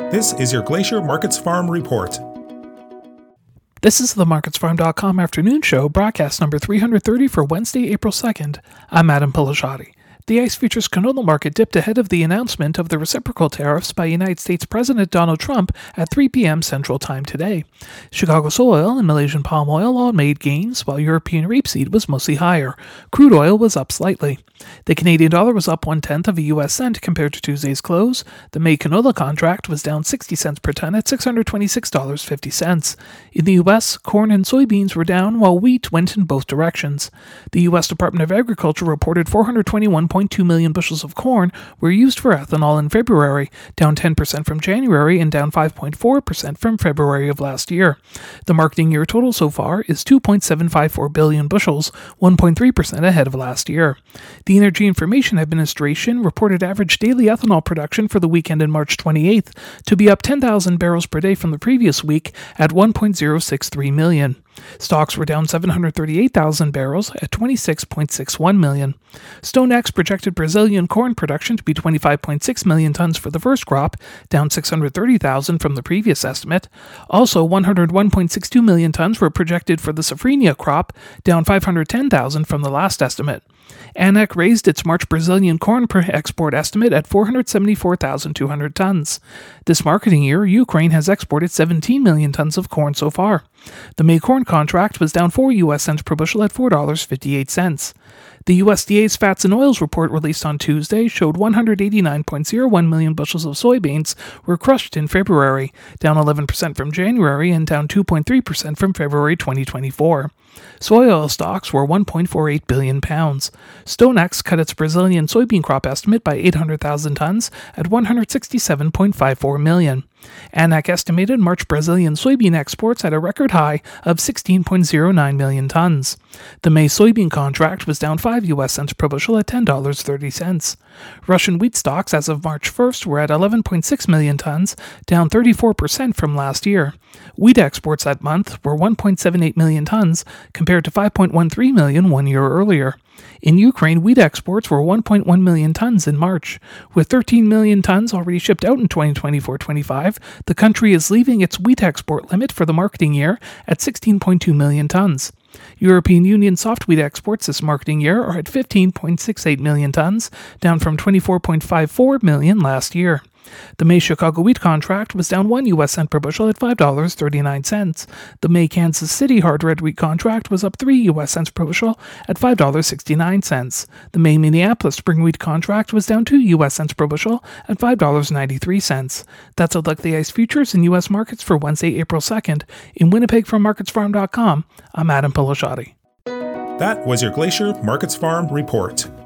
This is your Glacier Markets Farm Report. This is the MarketsFarm.com afternoon show, broadcast number 330 for Wednesday, April 2nd. I'm Adam Pilasciatti. The ICE futures canola market dipped ahead of the announcement of the reciprocal tariffs by United States President Donald Trump at 3 p.m. Central Time today. Chicago soy oil and Malaysian palm oil all made gains, while European rapeseed was mostly higher. Crude oil was up slightly. The Canadian dollar was up 1/10 of a U.S. cent compared to Tuesday's close. The May canola contract was down 60 cents per ton at $626.50. In the U.S., corn and soybeans were down, while wheat went in both directions. The U.S. Department of Agriculture reported 421.2 million bushels of corn were used for ethanol in February, down 10% from January and down 5.4% from February of last year. The marketing year total so far is 2.754 billion bushels, 1.3% ahead of last year. The Energy Information Administration reported average daily ethanol production for the weekend in March 28th to be up 10,000 barrels per day from the previous week at 1.063 million. Stocks were down 738,000 barrels at 26.61 million. StoneX projected Brazilian corn production to be 25.6 million tons for the first crop, down 630,000 from the previous estimate. Also, 101.62 million tons were projected for the safrinha crop, down 510,000 from the last estimate. ANAC raised its March Brazilian corn per export estimate at 474,200 tons. This marketing year, Ukraine has exported 17 million tons of corn so far. The May corn contract was down 4 U.S. cents per bushel at $4.58. The USDA's Fats and Oils report released on Tuesday showed 189.01 million bushels of soybeans were crushed in February, down 11% from January and down 2.3% from February 2024. Soy oil stocks were 1.48 billion pounds. StoneX cut its Brazilian soybean crop estimate by 800,000 tons at 167.54 million. ANAC estimated March Brazilian soybean exports at a record high of 16.09 million tons. The May soybean contract was down 5 U.S. cents per bushel at $10.30. Russian wheat stocks as of March 1st were at 11.6 million tons, down 34% from last year. Wheat exports that month were 1.78 million tons, compared to 5.13 million 1 year earlier. In Ukraine, wheat exports were 1.1 million tons in March. With 13 million tons already shipped out in 2024-25, the country is leaving its wheat export limit for the marketing year at 16.2 million tons. European Union soft wheat exports this marketing year are at 15.68 million tons, down from 24.54 million last year. The May Chicago wheat contract was down 1 U.S. cent per bushel at $5.39. The May Kansas City hard red wheat contract was up 3 U.S. cents per bushel at $5.69. The May Minneapolis spring wheat contract was down 2 U.S. cents per bushel at $5.93. That's a look at the ICE futures in U.S. markets for Wednesday, April 2nd. In Winnipeg from MarketsFarm.com, I'm Adam Pilasciatti. That was your Glacier Markets Farm Report.